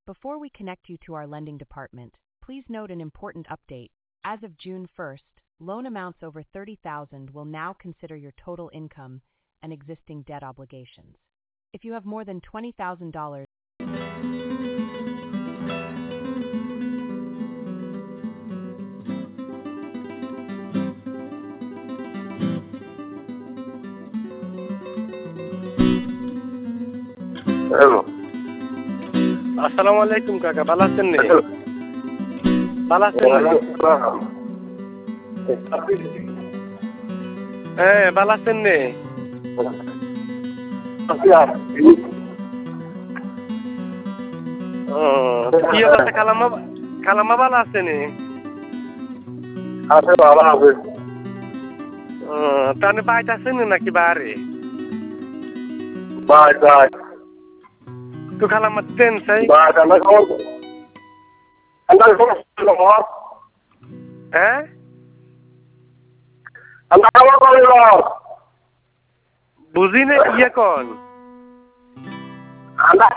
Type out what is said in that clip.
Before we connect you to our lending department, please note an important update. As of June 1st, loan amounts over $30,000 will now consider your total income and existing debt obligations. If you have more than $20,000, hello. আসসালামু আলাইকুম কাকা, ভালো আছেন নি? ভালো আছেন নি? হ্যাঁ, ভালো আছেন নি? কি অবস্থা? খালাম্মা ভালো আছে নি? আছে, ভালো আছে। তাহলে বাইতে আছেন নাকি বাড়ি? বাই বাই তো খালাম্মা ট্রেন চাই? বাই আমরা খবর হ্যাঁ, আমরা খবর করিল বুঝি না কি এখন? আমরা